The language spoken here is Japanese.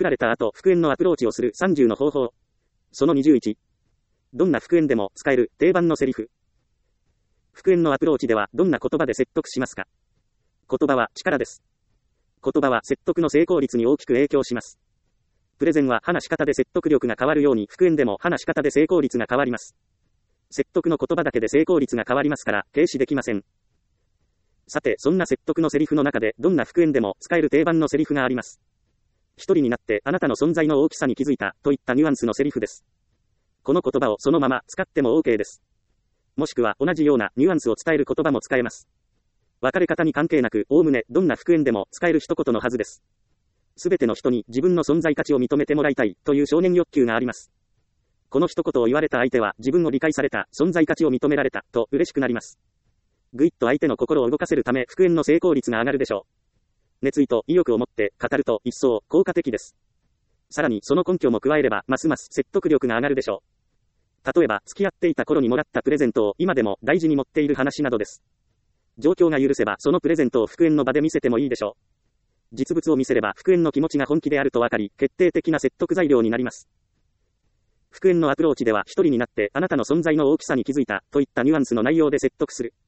振られた後、復縁のアプローチをする30の方法。その21。どんな復縁でも使える定番のセリフ。復縁のアプローチではどんな言葉で説得しますか？言葉は力です。言葉は説得の成功率に大きく影響します。プレゼンは話し方で説得力が変わるように、復縁でも話し方で成功率が変わります。説得の言葉だけで成功率が変わりますから、軽視できません。さて、そんな説得のセリフの中で、どんな復縁でも使える定番のセリフがあります。一人になってあなたの存在の大きさに気づいた、といったニュアンスのセリフです。この言葉をそのまま使っても OK です。もしくは同じようなニュアンスを伝える言葉も使えます。別れ方に関係なく、おおむねどんな復縁でも使える一言のはずです。すべての人に自分の存在価値を認めてもらいたいという少年欲求があります。この一言を言われた相手は自分を理解された、存在価値を認められたと嬉しくなります。ぐいっと相手の心を動かせるため復縁の成功率が上がるでしょう。熱意と意欲を持って語ると一層効果的です。さらにその根拠も加えればますます説得力が上がるでしょう。例えば付き合っていた頃にもらったプレゼントを今でも大事に持っている話などです。状況が許せばそのプレゼントを復縁の場で見せてもいいでしょう。実物を見せれば復縁の気持ちが本気であると分かり、決定的な説得材料になります。復縁のアプローチでは一人になってあなたの存在の大きさに気づいたといったニュアンスの内容で説得する。